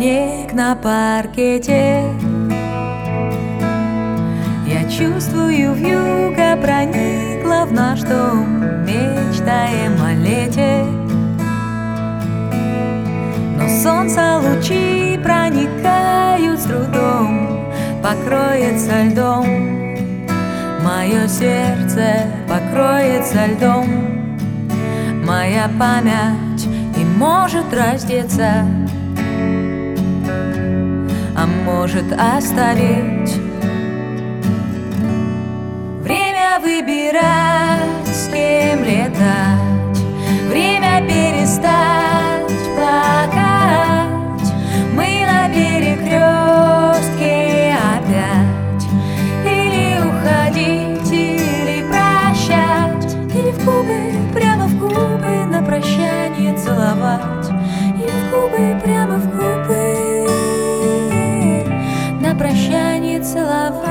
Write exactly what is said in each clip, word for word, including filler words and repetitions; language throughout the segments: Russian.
снег на паркете. Я чувствую, вьюга проникла в наш дом, мечтаем о лете. Но солнца лучи проникают с трудом, покроется льдом. Мое сердце покроется льдом. Моя память и может раздеться, а может оставить. Время выбирать, с кем летать, время перестать плакать. Мы на перекрестке опять. Или уходить, или прощать, или в губы, прямо в губы на прощание целовать, или в губы, прямо в губы на прощание целовать.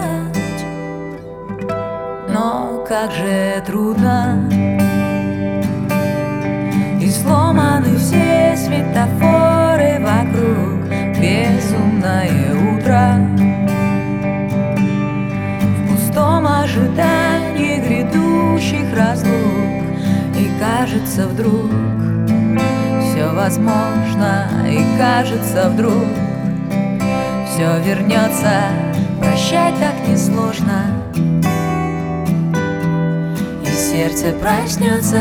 Но как же трудно, и сломаны все светофоры вокруг. Безумное утро в пустом ожидании грядущих разлук. И кажется вдруг все возможно, и кажется вдруг все вернется. Прощать так несложно, и сердце проснется.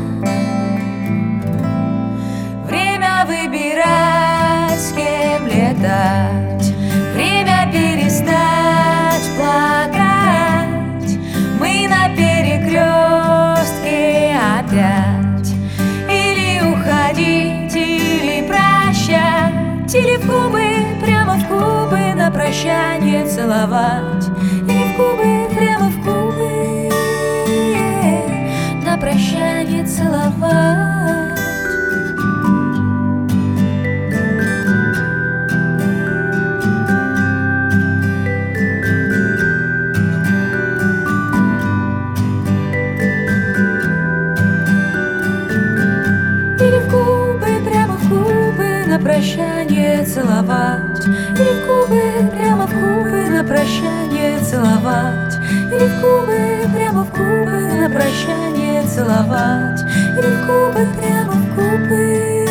Время выбирать, с кем летать, время перестать плакать. Мы на перекрестке опять. Или уходить, или прощать, или в губы, прямо в губы на прощание целовать, или в губы, прямо в губы на прощание целовать. На прощание целовать, или в губы, прямо в губы на прощание целовать, или в губы, прямо в губы на прощание целовать, или в губы, прямо в губы.